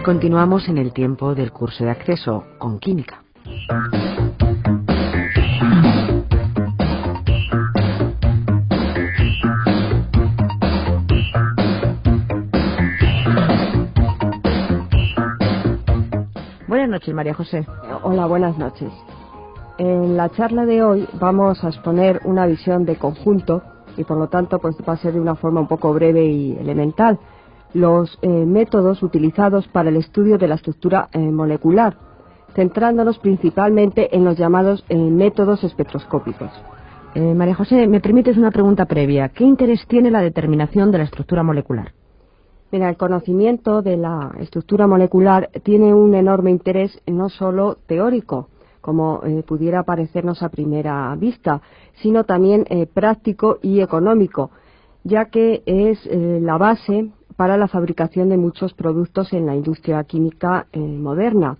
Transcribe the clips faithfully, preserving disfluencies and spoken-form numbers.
continuamos en el tiempo del curso de acceso con química. Buenas noches, María José. Hola, buenas noches. En la charla de hoy vamos a exponer una visión de conjunto y por lo tanto pues va a ser de una forma un poco breve y elemental. Los eh, métodos utilizados para el estudio de la estructura eh, molecular, centrándonos principalmente en los llamados eh, métodos espectroscópicos. Eh, María José, ¿me permites una pregunta previa? ¿Qué interés tiene la determinación de la estructura molecular? Mira, el conocimiento de la estructura molecular tiene un enorme interés no solo teórico, como eh, pudiera parecernos a primera vista, sino también eh, práctico y económico, ya que es eh, la base para la fabricación de muchos productos en la industria química eh, moderna.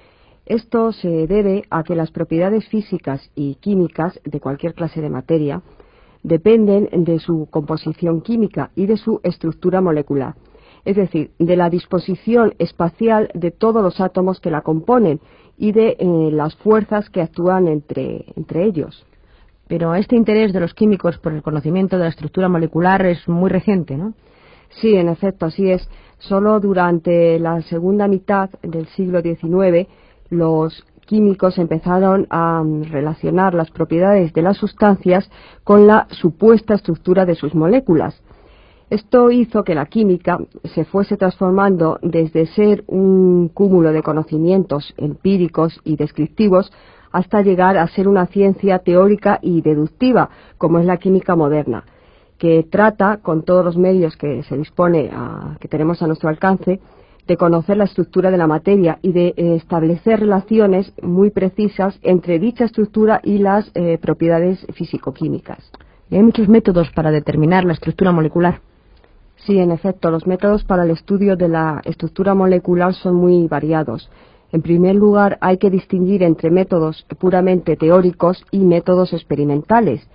Esto se debe a que las propiedades físicas y químicas de cualquier clase de materia dependen de su composición química y de su estructura molecular, es decir, de la disposición espacial de todos los átomos que la componen y de eh, las fuerzas que actúan entre, entre ellos. Pero este interés de los químicos por el conocimiento de la estructura molecular es muy reciente, ¿no? Sí, en efecto, así es. Solo durante la segunda mitad del siglo diecinueve los químicos empezaron a relacionar las propiedades de las sustancias con la supuesta estructura de sus moléculas. Esto hizo que la química se fuese transformando desde ser un cúmulo de conocimientos empíricos y descriptivos hasta llegar a ser una ciencia teórica y deductiva, como es la química moderna, que trata, con todos los medios que se dispone, a, que tenemos a nuestro alcance, de conocer la estructura de la materia y de eh, establecer relaciones muy precisas entre dicha estructura y las eh, propiedades físico-químicas. ¿Y hay muchos métodos para determinar la estructura molecular? Sí, en efecto, los métodos para el estudio de la estructura molecular son muy variados. En primer lugar, hay que distinguir entre métodos puramente teóricos y métodos experimentales.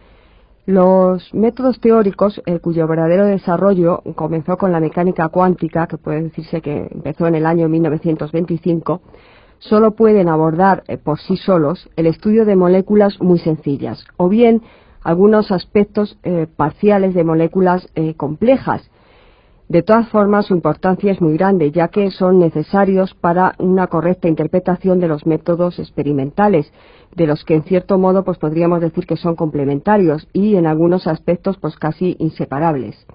Los métodos teóricos, eh, cuyo verdadero desarrollo comenzó con la mecánica cuántica, que puede decirse que empezó en el año mil novecientos veinticinco, solo pueden abordar eh, por sí solos el estudio de moléculas muy sencillas, o bien algunos aspectos eh, parciales de moléculas eh, complejas. De todas formas, su importancia es muy grande, ya que son necesarios para una correcta interpretación de los métodos experimentales, de los que en cierto modo pues podríamos decir que son complementarios y en algunos aspectos pues casi inseparables.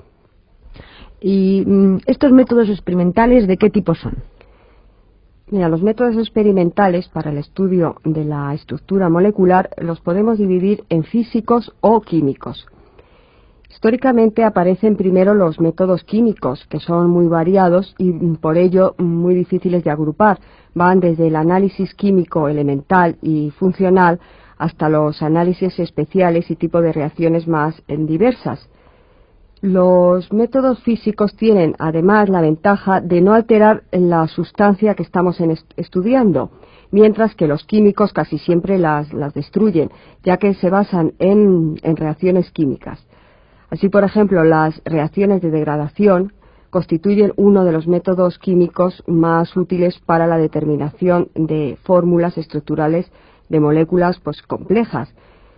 ¿Y mm, estos métodos experimentales de qué tipo son? Mira, los métodos experimentales para el estudio de la estructura molecular los podemos dividir en físicos o químicos. Históricamente aparecen primero los métodos químicos, que son muy variados y por ello muy difíciles de agrupar. Van desde el análisis químico elemental y funcional hasta los análisis especiales y tipo de reacciones más diversas. Los métodos físicos tienen además la ventaja de no alterar la sustancia que estamos en est- estudiando, mientras que los químicos casi siempre las, las destruyen, ya que se basan en, en reacciones químicas. Así, por ejemplo, las reacciones de degradación constituyen uno de los métodos químicos más útiles para la determinación de fórmulas estructurales de moléculas pues, complejas.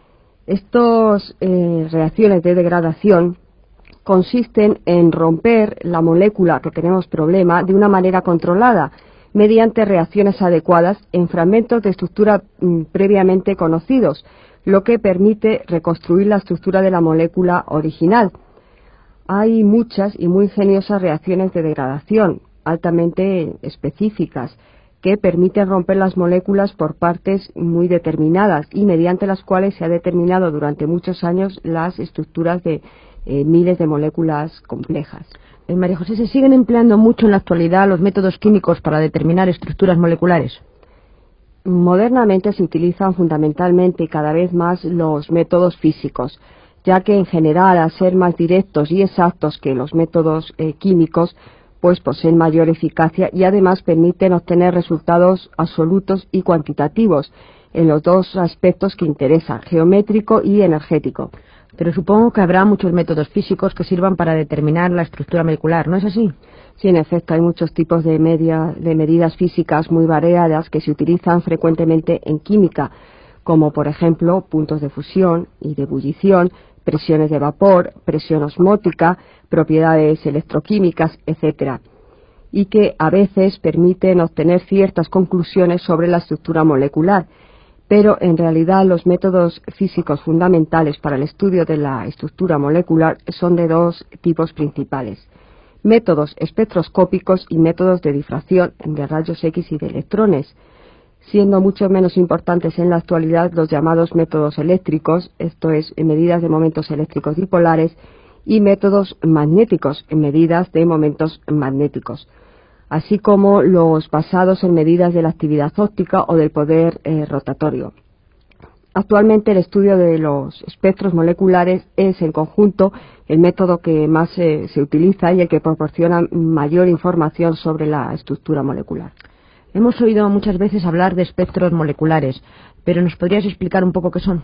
Estas eh, reacciones de degradación consisten en romper la molécula que tenemos problema de una manera controlada, mediante reacciones adecuadas en fragmentos de estructura mm, previamente conocidos, lo que permite reconstruir la estructura de la molécula original. Hay muchas y muy ingeniosas reacciones de degradación, altamente específicas, que permiten romper las moléculas por partes muy determinadas y mediante las cuales se ha determinado durante muchos años las estructuras de eh, miles de moléculas complejas. Eh, María José, ¿se siguen empleando mucho en la actualidad los métodos químicos para determinar estructuras moleculares? Modernamente se utilizan fundamentalmente y cada vez más los métodos físicos, ya que en general, al ser más directos y exactos que los métodos eh, químicos, pues poseen mayor eficacia y además permiten obtener resultados absolutos y cuantitativos en los dos aspectos que interesan, geométrico y energético. Pero supongo que habrá muchos métodos físicos que sirvan para determinar la estructura molecular, ¿no es así? Sí, en efecto, hay muchos tipos de, media, de medidas físicas muy variadas que se utilizan frecuentemente en química, como por ejemplo puntos de fusión y de ebullición, presiones de vapor, presión osmótica, propiedades electroquímicas, etcétera, y que a veces permiten obtener ciertas conclusiones sobre la estructura molecular. Pero en realidad los métodos físicos fundamentales para el estudio de la estructura molecular son de dos tipos principales: métodos espectroscópicos y métodos de difracción de rayos X y de electrones, siendo mucho menos importantes en la actualidad los llamados métodos eléctricos, esto es, en medidas de momentos eléctricos dipolares, y métodos magnéticos, en medidas de momentos magnéticos, así como los basados en medidas de la actividad óptica o del poder eh, rotatorio. Actualmente el estudio de los espectros moleculares es, en conjunto, el método que más eh, se utiliza y el que proporciona mayor información sobre la estructura molecular. Hemos oído muchas veces hablar de espectros moleculares, pero ¿nos podrías explicar un poco qué son?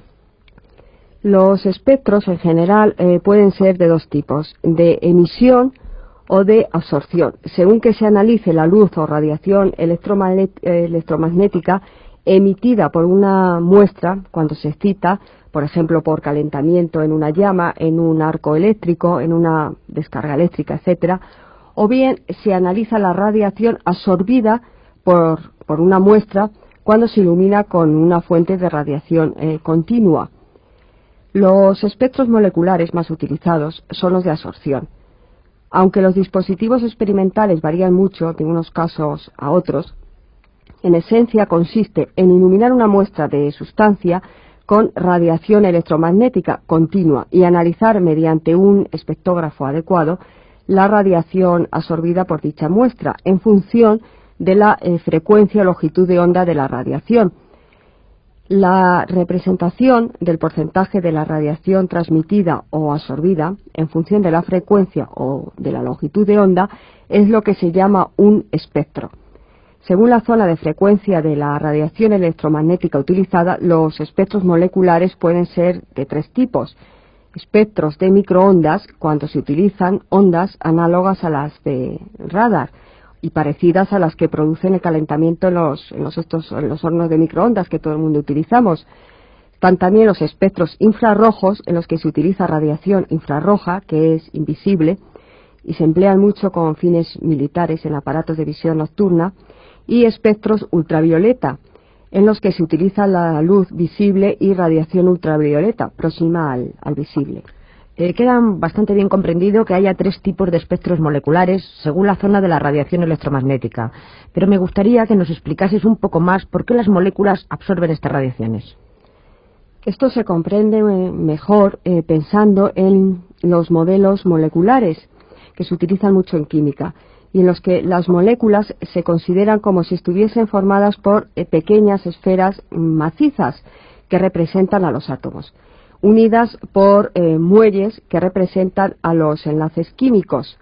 Los espectros, en general, eh, pueden ser de dos tipos: de emisión o de absorción, según que se analice la luz o radiación electromagnética emitida por una muestra cuando se excita, por ejemplo, por calentamiento en una llama, en un arco eléctrico, en una descarga eléctrica, etcétera, o bien se analiza la radiación absorbida por, por una muestra cuando se ilumina con una fuente de radiación eh, continua. Los espectros moleculares más utilizados son los de absorción. Aunque los dispositivos experimentales varían mucho de unos casos a otros, en esencia consiste en iluminar una muestra de sustancia con radiación electromagnética continua y analizar mediante un espectrógrafo adecuado la radiación absorbida por dicha muestra en función de la eh, frecuencia o longitud de onda de la radiación. La representación del porcentaje de la radiación transmitida o absorbida en función de la frecuencia o de la longitud de onda es lo que se llama un espectro. Según la zona de frecuencia de la radiación electromagnética utilizada, los espectros moleculares pueden ser de tres tipos: espectros de microondas, cuando se utilizan ondas análogas a las de radar y parecidas a las que producen el calentamiento en los, en los, estos, en los hornos de microondas que todo el mundo utilizamos. Están también los espectros infrarrojos, en los que se utiliza radiación infrarroja, que es invisible, y se emplean mucho con fines militares en aparatos de visión nocturna, y espectros ultravioleta, en los que se utiliza la luz visible y radiación ultravioleta, próxima al, al visible. Eh, queda bastante bien comprendido que haya tres tipos de espectros moleculares según la zona de la radiación electromagnética, pero me gustaría que nos explicases un poco más por qué las moléculas absorben estas radiaciones. Esto se comprende mejor eh, pensando en los modelos moleculares, que se utilizan mucho en química, y en los que las moléculas se consideran como si estuviesen formadas por eh, pequeñas esferas macizas que representan a los átomos, unidas por eh, muelles que representan a los enlaces químicos.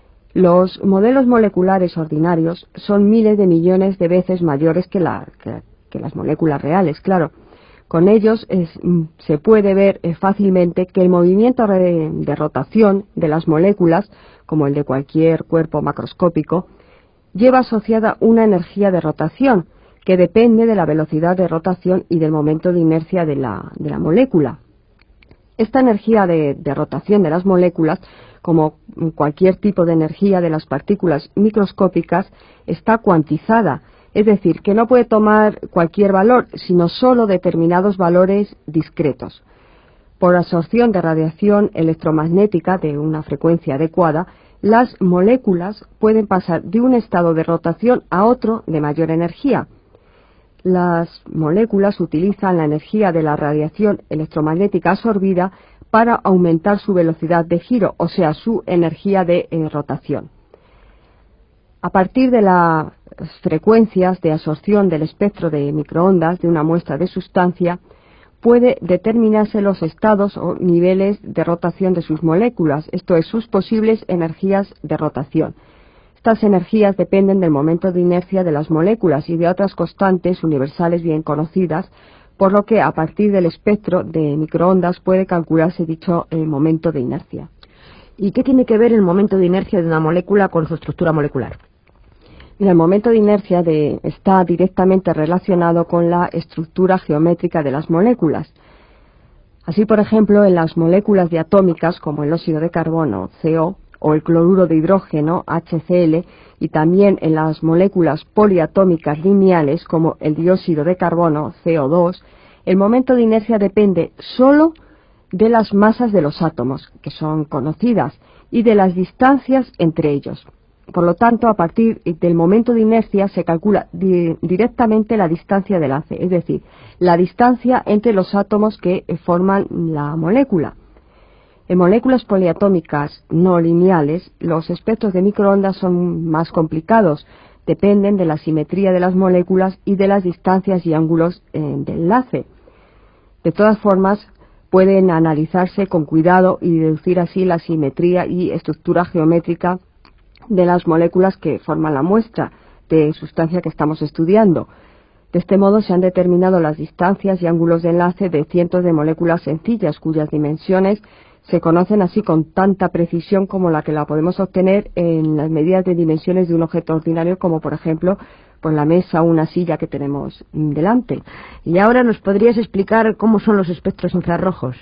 Los modelos moleculares ordinarios son miles de millones de veces mayores que, la, que, que las moléculas reales, claro. Con ellos es, se puede ver eh, fácilmente que el movimiento de, de rotación de las moléculas, como el de cualquier cuerpo macroscópico, lleva asociada una energía de rotación que depende de la velocidad de rotación y del momento de inercia de la, de la molécula. Esta energía de, de rotación de las moléculas, como cualquier tipo de energía de las partículas microscópicas, está cuantizada, es decir, que no puede tomar cualquier valor, sino solo determinados valores discretos. Por absorción de radiación electromagnética de una frecuencia adecuada, las moléculas pueden pasar de un estado de rotación a otro de mayor energía. Las moléculas utilizan la energía de la radiación electromagnética absorbida para aumentar su velocidad de giro, o sea, su energía de eh, rotación. A partir de las frecuencias de absorción del espectro de microondas de una muestra de sustancia, puede determinarse los estados o niveles de rotación de sus moléculas, esto es, sus posibles energías de rotación. Estas energías dependen del momento de inercia de las moléculas y de otras constantes universales bien conocidas, por lo que a partir del espectro de microondas puede calcularse dicho eh, momento de inercia. ¿Y qué tiene que ver el momento de inercia de una molécula con su estructura molecular? Mira, el momento de inercia de, está directamente relacionado con la estructura geométrica de las moléculas. Así, por ejemplo, en las moléculas diatómicas, como el óxido de carbono, C O, o el cloruro de hidrógeno, H C L, y también en las moléculas poliatómicas lineales, como el dióxido de carbono, C O dos, el momento de inercia depende solo de las masas de los átomos, que son conocidas, y de las distancias entre ellos. Por lo tanto, a partir del momento de inercia se calcula di- directamente la distancia de enlace, es decir, la distancia entre los átomos que forman la molécula. En moléculas poliatómicas no lineales, los espectros de microondas son más complicados, dependen de la simetría de las moléculas y de las distancias y ángulos eh, de enlace. De todas formas, pueden analizarse con cuidado y deducir así la simetría y estructura geométrica de las moléculas que forman la muestra de sustancia que estamos estudiando. De este modo se han determinado las distancias y ángulos de enlace de cientos de moléculas sencillas cuyas dimensiones se conocen así con tanta precisión como la que la podemos obtener en las medidas de dimensiones de un objeto ordinario, como por ejemplo pues la mesa o una silla que tenemos delante. Y ahora nos podrías explicar cómo son los espectros infrarrojos.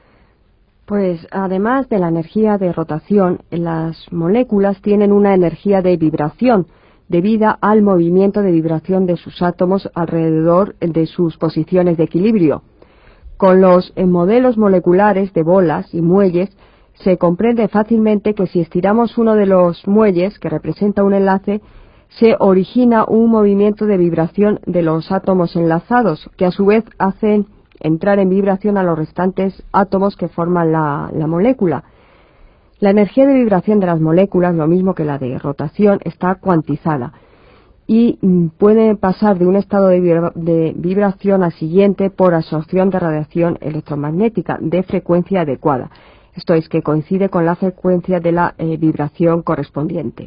Pues además de la energía de rotación, las moléculas tienen una energía de vibración debida al movimiento de vibración de sus átomos alrededor de sus posiciones de equilibrio. Con los modelos moleculares de bolas y muelles se comprende fácilmente que si estiramos uno de los muelles, que representa un enlace, se origina un movimiento de vibración de los átomos enlazados, que a su vez hacen entrar en vibración a los restantes átomos que forman la, la molécula. La energía de vibración de las moléculas, lo mismo que la de rotación, está cuantizada y mm, puede pasar de un estado de, vibra de vibración al siguiente por absorción de radiación electromagnética de frecuencia adecuada. Esto es, que coincide con la frecuencia de la eh, vibración correspondiente.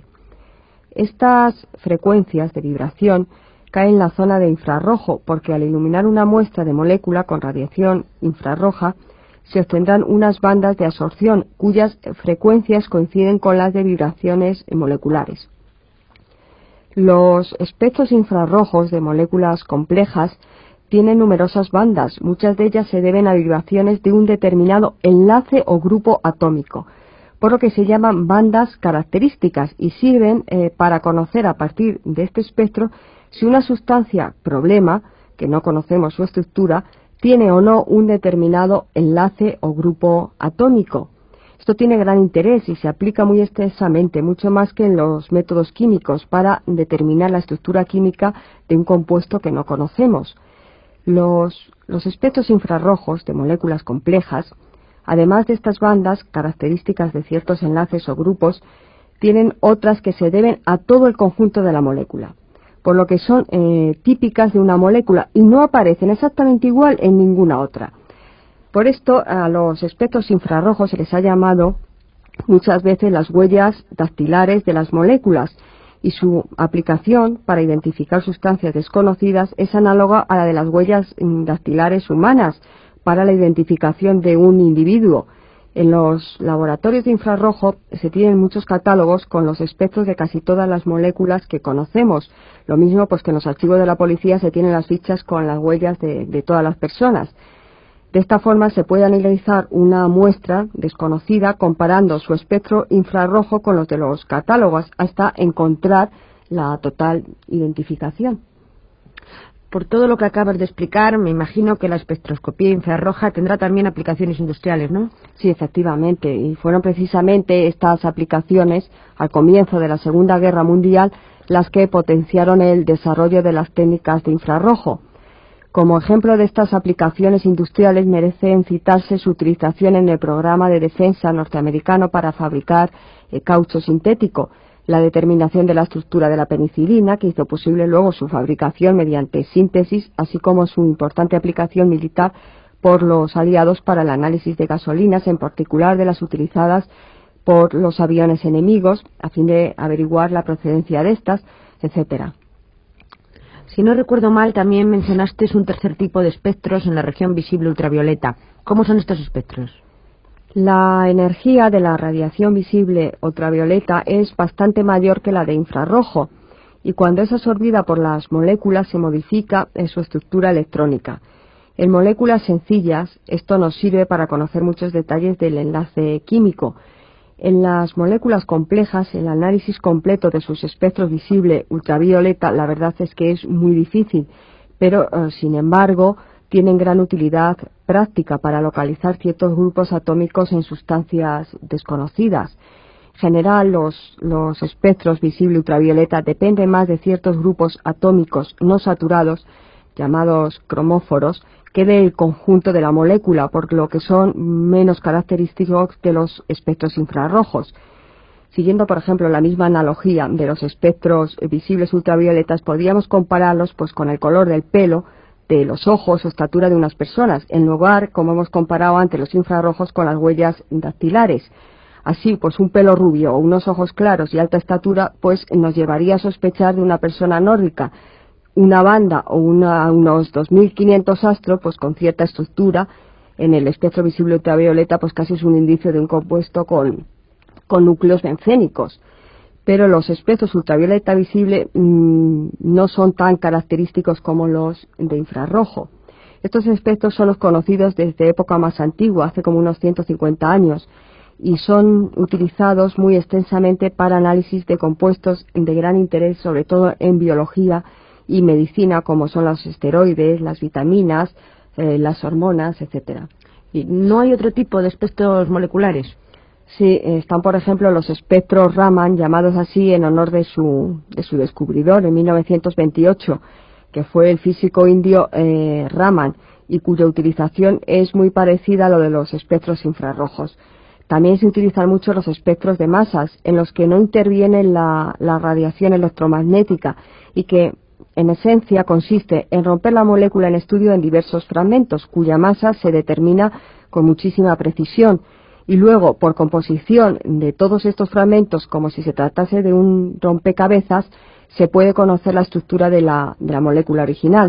Estas frecuencias de vibración cae en la zona de infrarrojo, porque al iluminar una muestra de molécula con radiación infrarroja se obtendrán unas bandas de absorción cuyas frecuencias coinciden con las de vibraciones moleculares. Los espectros infrarrojos de moléculas complejas tienen numerosas bandas, muchas de ellas se deben a vibraciones de un determinado enlace o grupo atómico, por lo que se llaman bandas características y sirven eh, para conocer a partir de este espectro si una sustancia problema, que no conocemos su estructura, tiene o no un determinado enlace o grupo atómico. Esto tiene gran interés y se aplica muy extensamente, mucho más que en los métodos químicos, para determinar la estructura química de un compuesto que no conocemos. Los, los espectros infrarrojos de moléculas complejas, además de estas bandas características de ciertos enlaces o grupos, tienen otras que se deben a todo el conjunto de la molécula, por lo que son eh, típicas de una molécula y no aparecen exactamente igual en ninguna otra. Por esto a los espectros infrarrojos se les ha llamado muchas veces las huellas dactilares de las moléculas, y su aplicación para identificar sustancias desconocidas es análoga a la de las huellas dactilares humanas para la identificación de un individuo. En los laboratorios de infrarrojo se tienen muchos catálogos con los espectros de casi todas las moléculas que conocemos. Lo mismo pues que en los archivos de la policía se tienen las fichas con las huellas de, de todas las personas. De esta forma se puede analizar una muestra desconocida comparando su espectro infrarrojo con los de los catálogos hasta encontrar la total identificación. Por todo lo que acabas de explicar, me imagino que la espectroscopía infrarroja tendrá también aplicaciones industriales, ¿no? Sí, efectivamente, y fueron precisamente estas aplicaciones al comienzo de la Segunda Guerra Mundial las que potenciaron el desarrollo de las técnicas de infrarrojo. Como ejemplo de estas aplicaciones industriales merecen citarse su utilización en el programa de defensa norteamericano para fabricar eh, caucho sintético, la determinación de la estructura de la penicilina, que hizo posible luego su fabricación mediante síntesis, así como su importante aplicación militar por los aliados para el análisis de gasolinas, en particular de las utilizadas por los aviones enemigos, a fin de averiguar la procedencia de estas, etcétera. Si no recuerdo mal, también mencionaste un tercer tipo de espectros en la región visible ultravioleta. ¿Cómo son estos espectros? La energía de la radiación visible ultravioleta es bastante mayor que la de infrarrojo y cuando es absorbida por las moléculas se modifica en su estructura electrónica. En moléculas sencillas, esto nos sirve para conocer muchos detalles del enlace químico. En las moléculas complejas, el análisis completo de sus espectros visible ultravioleta, la verdad es que es muy difícil, pero eh, sin embargo tienen gran utilidad práctica para localizar ciertos grupos atómicos en sustancias desconocidas. En general, los, los espectros visible ultravioleta dependen más de ciertos grupos atómicos no saturados, llamados cromóforos, que del conjunto de la molécula, por lo que son menos característicos que los espectros infrarrojos. Siguiendo, por ejemplo, la misma analogía de los espectros visibles ultravioletas, podríamos compararlos pues, con el color del pelo, de los ojos o estatura de unas personas, en lugar, como hemos comparado antes, los infrarrojos con las huellas dactilares. Así, pues un pelo rubio o unos ojos claros y alta estatura, pues nos llevaría a sospechar de una persona nórdica. Una banda o una, unos dos mil quinientos astros, pues con cierta estructura, en el espectro visible ultravioleta, pues casi es un indicio de un compuesto con, con núcleos bencénicos. Pero los espectros ultravioleta visible mmm, no son tan característicos como los de infrarrojo. Estos espectros son los conocidos desde época más antigua, hace como unos ciento cincuenta años, y son utilizados muy extensamente para análisis de compuestos de gran interés, sobre todo en biología y medicina, como son los esteroides, las vitaminas, eh, las hormonas, etcétera. ¿Y no hay otro tipo de espectros moleculares? Sí, están por ejemplo los espectros Raman, llamados así en honor de su, de su descubridor en mil novecientos veintiocho, que fue el físico indio eh, Raman, y cuya utilización es muy parecida a lo de los espectros infrarrojos. También se utilizan mucho los espectros de masas, en los que no interviene la, la radiación electromagnética y que en esencia consiste en romper la molécula en estudio en diversos fragmentos, cuya masa se determina con muchísima precisión. Y luego, por composición de todos estos fragmentos, como si se tratase de un rompecabezas, se puede conocer la estructura de la, de la molécula original.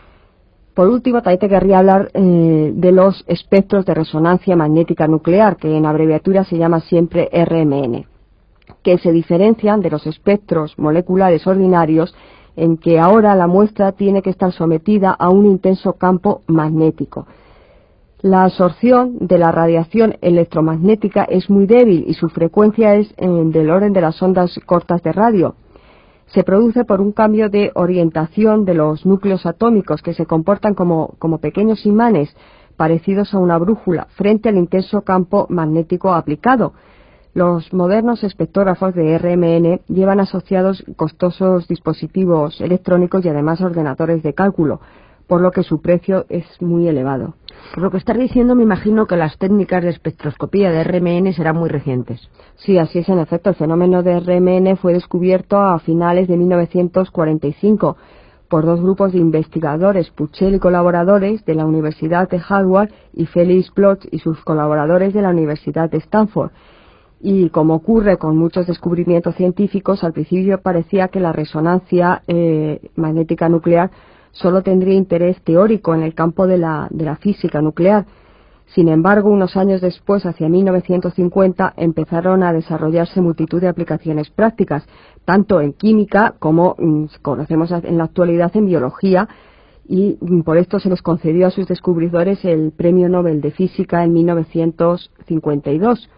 Por último, también te querría hablar eh, de los espectros de resonancia magnética nuclear, que en abreviatura se llama siempre R M N, que se diferencian de los espectros moleculares ordinarios en que ahora la muestra tiene que estar sometida a un intenso campo magnético. La absorción de la radiación electromagnética es muy débil y su frecuencia es eh, del orden de las ondas cortas de radio. Se produce por un cambio de orientación de los núcleos atómicos que se comportan como, como pequeños imanes parecidos a una brújula frente al intenso campo magnético aplicado. Los modernos espectrógrafos de R M N llevan asociados costosos dispositivos electrónicos y además ordenadores de cálculo, por lo que su precio es muy elevado. Por lo que estás diciendo, me imagino que las técnicas de espectroscopía de R M N serán muy recientes. Sí, así es en efecto. El fenómeno de R M N fue descubierto a finales de mil novecientos cuarenta y cinco por dos grupos de investigadores, Puchel y colaboradores de la Universidad de Harvard y Felix Bloch y sus colaboradores de la Universidad de Stanford. Y como ocurre con muchos descubrimientos científicos, al principio parecía que la resonancia eh, magnética nuclear solo tendría interés teórico en el campo de la, de la física nuclear. Sin embargo, unos años después, hacia mil novecientos cincuenta, empezaron a desarrollarse multitud de aplicaciones prácticas, tanto en química como mm, conocemos en la actualidad en biología, y mm, por esto se les concedió a sus descubridores el Premio Nobel de Física en mil novecientos cincuenta y dos.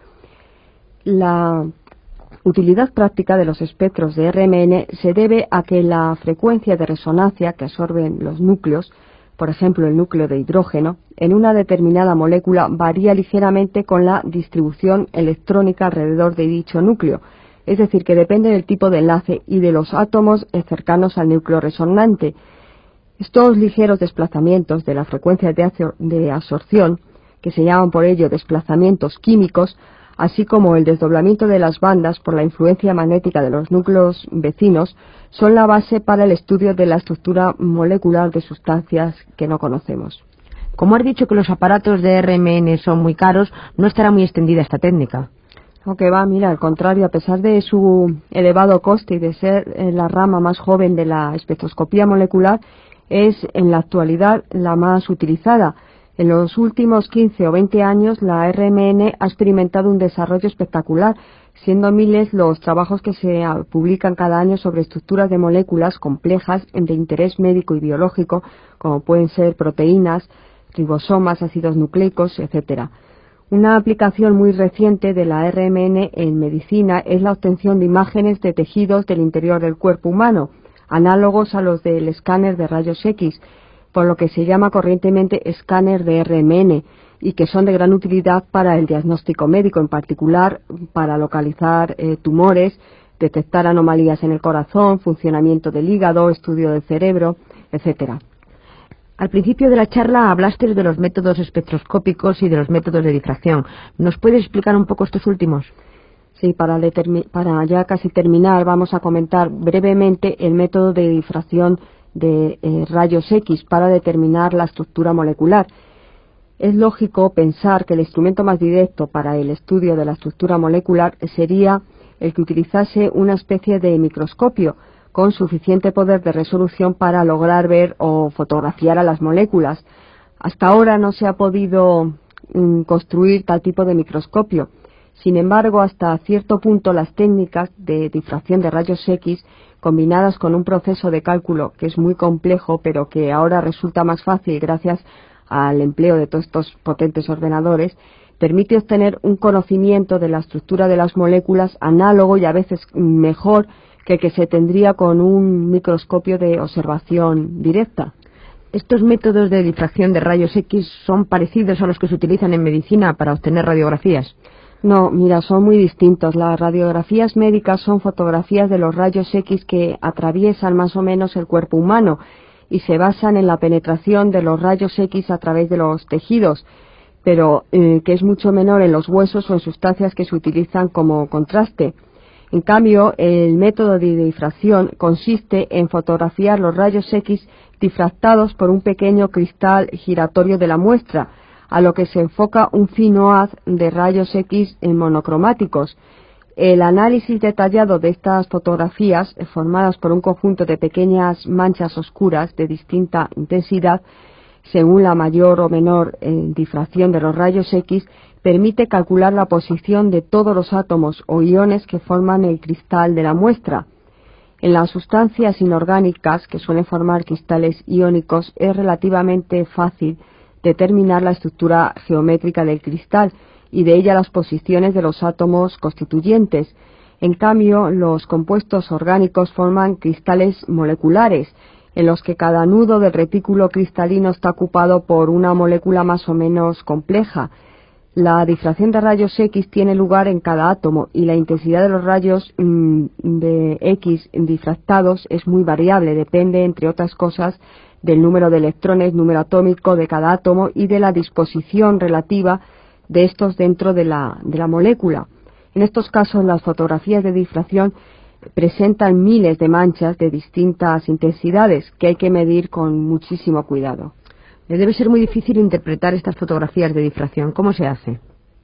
La utilidad práctica de los espectros de R M N se debe a que la frecuencia de resonancia que absorben los núcleos, por ejemplo el núcleo de hidrógeno, en una determinada molécula varía ligeramente con la distribución electrónica alrededor de dicho núcleo, es decir, que depende del tipo de enlace y de los átomos cercanos al núcleo resonante. Estos ligeros desplazamientos de la frecuencia de absorción, que se llaman por ello desplazamientos químicos, así como el desdoblamiento de las bandas por la influencia magnética de los núcleos vecinos, son la base para el estudio de la estructura molecular de sustancias que no conocemos. Como has dicho que los aparatos de R M N son muy caros, no estará muy extendida esta técnica. Aunque va, mira, al contrario, a pesar de su elevado coste y de ser eh, la rama más joven de la espectroscopía molecular, es en la actualidad la más utilizada. En los últimos quince o veinte años, la R M N ha experimentado un desarrollo espectacular, siendo miles los trabajos que se publican cada año sobre estructuras de moléculas complejas de interés médico y biológico, como pueden ser proteínas, ribosomas, ácidos nucleicos, etcétera. Una aplicación muy reciente de la R M N en medicina es la obtención de imágenes de tejidos del interior del cuerpo humano, análogos a los del escáner de rayos X, por lo que se llama corrientemente escáner de R M N, y que son de gran utilidad para el diagnóstico médico, en particular para localizar eh, tumores, detectar anomalías en el corazón, funcionamiento del hígado, estudio del cerebro, etcétera. Al principio de la charla hablaste de los métodos espectroscópicos y de los métodos de difracción. ¿Nos puedes explicar un poco estos últimos? Sí, para, para ya casi terminar vamos a comentar brevemente el método de difracción de eh, rayos X para determinar la estructura molecular. Es lógico pensar que el instrumento más directo para el estudio de la estructura molecular sería el que utilizase una especie de microscopio con suficiente poder de resolución para lograr ver o fotografiar a las moléculas. Hasta ahora no se ha podido mm, construir tal tipo de microscopio. Sin embargo, hasta cierto punto las técnicas de difracción de rayos X, combinadas con un proceso de cálculo que es muy complejo, pero que ahora resulta más fácil gracias al empleo de todos estos potentes ordenadores, permite obtener un conocimiento de la estructura de las moléculas análogo y a veces mejor que el que se tendría con un microscopio de observación directa. ¿Estos métodos de difracción de rayos X son parecidos a los que se utilizan en medicina para obtener radiografías? No, mira, son muy distintos. Las radiografías médicas son fotografías de los rayos X que atraviesan más o menos el cuerpo humano y se basan en la penetración de los rayos X a través de los tejidos, pero eh, que es mucho menor en los huesos o en sustancias que se utilizan como contraste. En cambio, el método de difracción consiste en fotografiar los rayos X difractados por un pequeño cristal giratorio de la muestra, a lo que se enfoca un fino haz de rayos X monocromáticos. El análisis detallado de estas fotografías, formadas por un conjunto de pequeñas manchas oscuras de distinta intensidad, según la mayor o menor eh, difracción de los rayos X, permite calcular la posición de todos los átomos o iones que forman el cristal de la muestra. En las sustancias inorgánicas, que suelen formar cristales iónicos, es relativamente fácil determinar la estructura geométrica del cristal y de ella las posiciones de los átomos constituyentes. En cambio, los compuestos orgánicos forman cristales moleculares, en los que cada nudo del retículo cristalino está ocupado por una molécula más o menos compleja. La difracción de rayos X tiene lugar en cada átomo y la intensidad de los rayos mmm, de X difractados es muy variable, depende, entre otras cosas, del número de electrones, número atómico de cada átomo y de la disposición relativa de estos dentro de la, de la molécula. En estos casos, las fotografías de difracción presentan miles de manchas de distintas intensidades que hay que medir con muchísimo cuidado. Debe ser muy difícil interpretar estas fotografías de difracción. ¿Cómo se hace?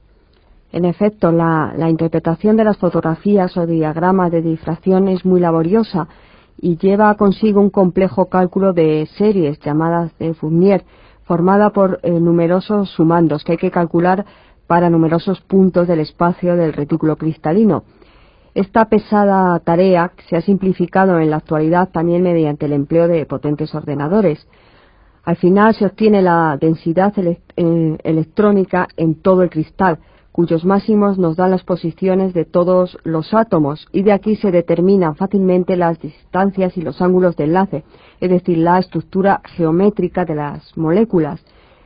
En efecto, la, la interpretación de las fotografías o diagramas de difracción es muy laboriosa y lleva consigo un complejo cálculo de series llamadas de Fourier, formada por eh, numerosos sumandos que hay que calcular para numerosos puntos del espacio del retículo cristalino. Esta pesada tarea se ha simplificado en la actualidad también mediante el empleo de potentes ordenadores. Al final se obtiene la densidad ele eh, electrónica en todo el cristal, cuyos máximos nos dan las posiciones de todos los átomos, y de aquí se determinan fácilmente las distancias y los ángulos de enlace, es decir, la estructura geométrica de las moléculas.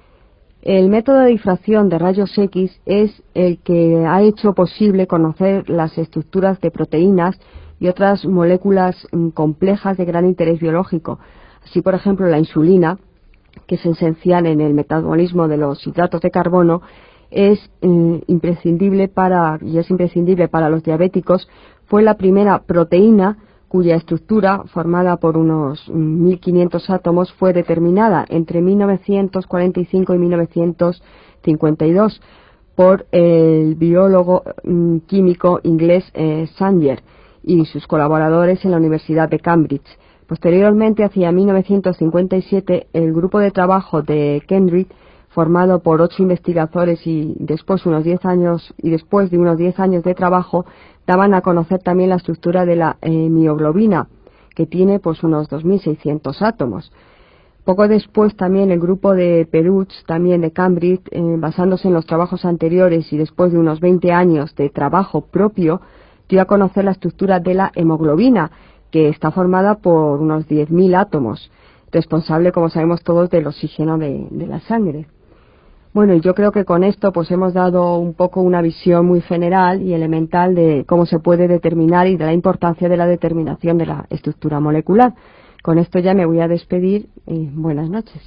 El método de difracción de rayos X es el que ha hecho posible conocer las estructuras de proteínas y otras moléculas mm, complejas de gran interés biológico. Así, por ejemplo, la insulina, que es esencial en el metabolismo de los hidratos de carbono, es eh, imprescindible para y es imprescindible para los diabéticos. Fue la primera proteína cuya estructura, formada por unos mil quinientos átomos, fue determinada entre mil novecientos cuarenta y cinco y mil novecientos cincuenta y dos. por el biólogo mm, químico inglés eh, Sanger y sus colaboradores en la Universidad de Cambridge. Posteriormente, hacia mil novecientos cincuenta y siete, el grupo de trabajo de Kendrick, formado por ocho investigadores y después unos diez años y después de unos diez años de trabajo, daban a conocer también la estructura de la eh, mioglobina, que tiene pues unos dos mil seiscientos átomos. Poco después también el grupo de Peruch, también de Cambridge, eh, basándose en los trabajos anteriores y después de unos veinte años de trabajo propio, dio a conocer la estructura de la hemoglobina, que está formada por unos diez mil átomos, responsable, como sabemos todos, del oxígeno de, de la sangre. Bueno, y yo creo que con esto pues hemos dado un poco una visión muy general y elemental de cómo se puede determinar y de la importancia de la determinación de la estructura molecular. Con esto ya me voy a despedir y buenas noches.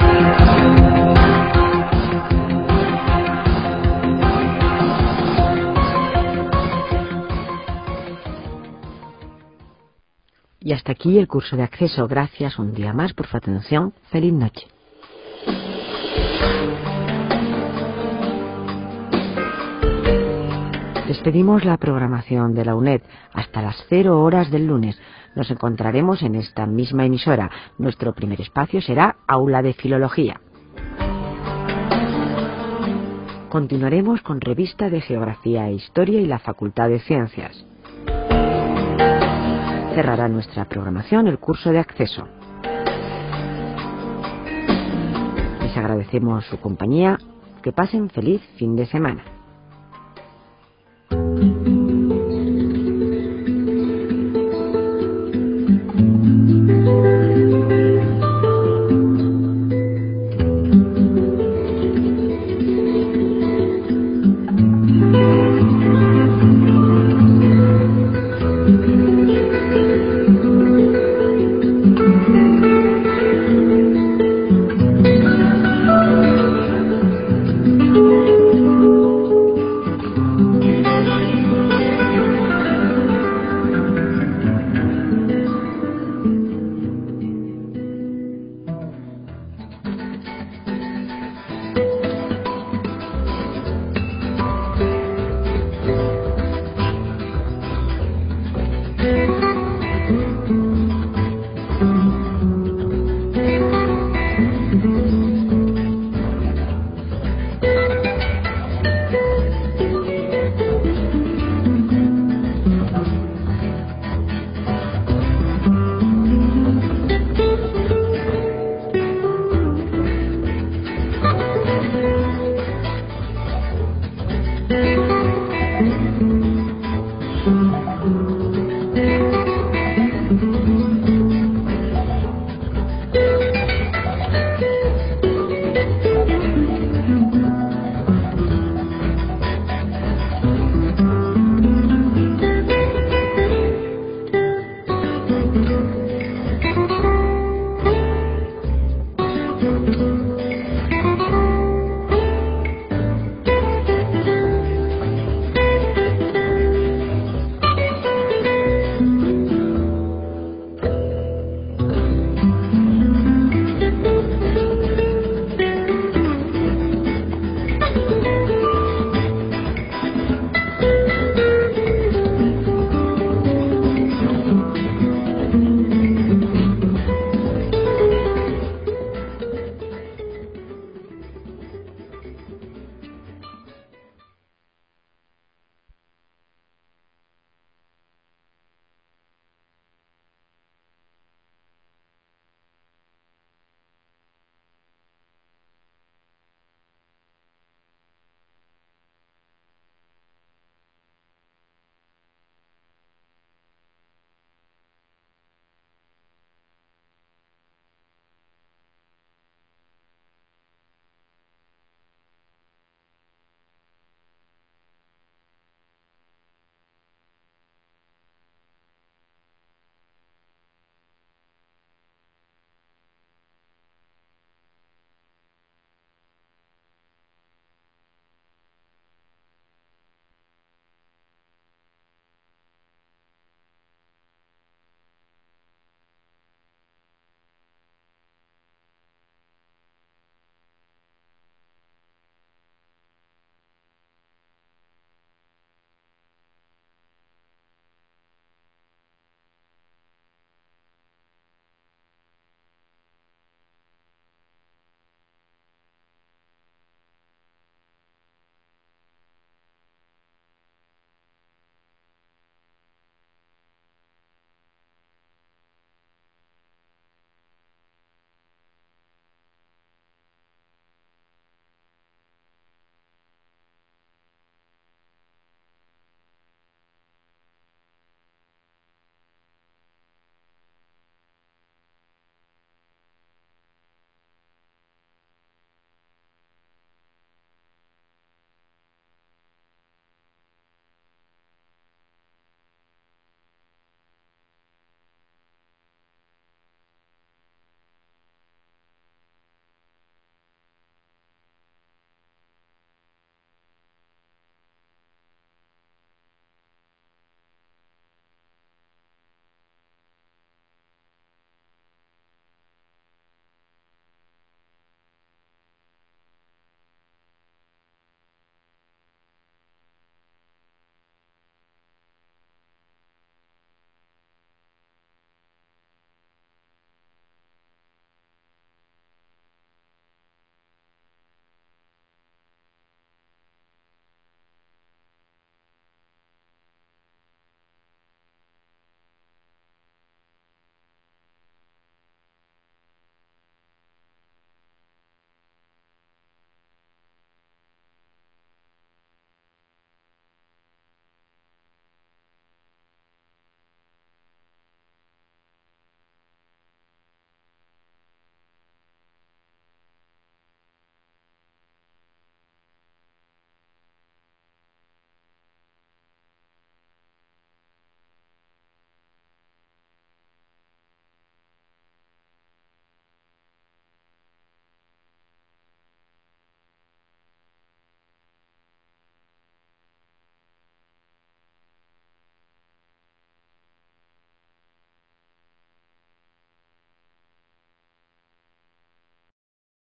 Y hasta aquí el curso de acceso. Gracias un día más por su atención. Feliz noche. Despedimos la programación de la UNED hasta las cero horas del lunes. Nos encontraremos en esta misma emisora. Nuestro primer espacio será Aula de Filología. Continuaremos con Revista de Geografía e Historia y la Facultad de Ciencias. Cerrará nuestra programación el curso de acceso. Les agradecemos su compañía. Que pasen feliz fin de semana.